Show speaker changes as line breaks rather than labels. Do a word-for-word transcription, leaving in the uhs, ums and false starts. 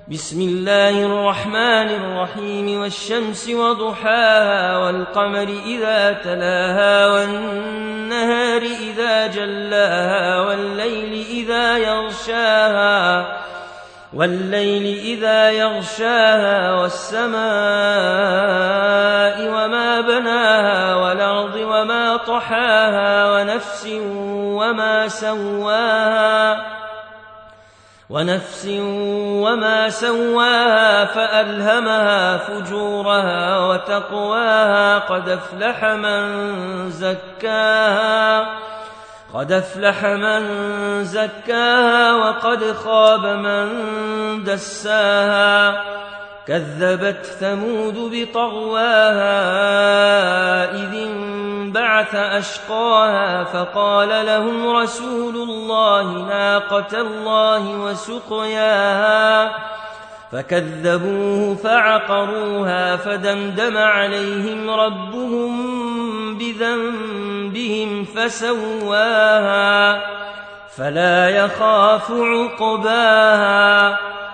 بسم الله الرحمن الرحيم والشمس وضحاها والقمر إذا تلاها والنهار إذا جلاها والليل إذا يغشاها والليل إذا يغشاها والسماء وما بناها والأرض وما طحاها ونفس وما سواها ونفس وما سواها فألهمها فجورها وتقواها قد أفلح من زكاها قد أفلح من زكاها وقد خاب من دساها كذبت ثمود بطغواها إذ انبعث أشقاها فقال لهم رسول الله ناقة الله وسقياها فكذبوه فعقروها فدمدم عليهم ربهم بذنبهم فسواها فلا يخاف عقباها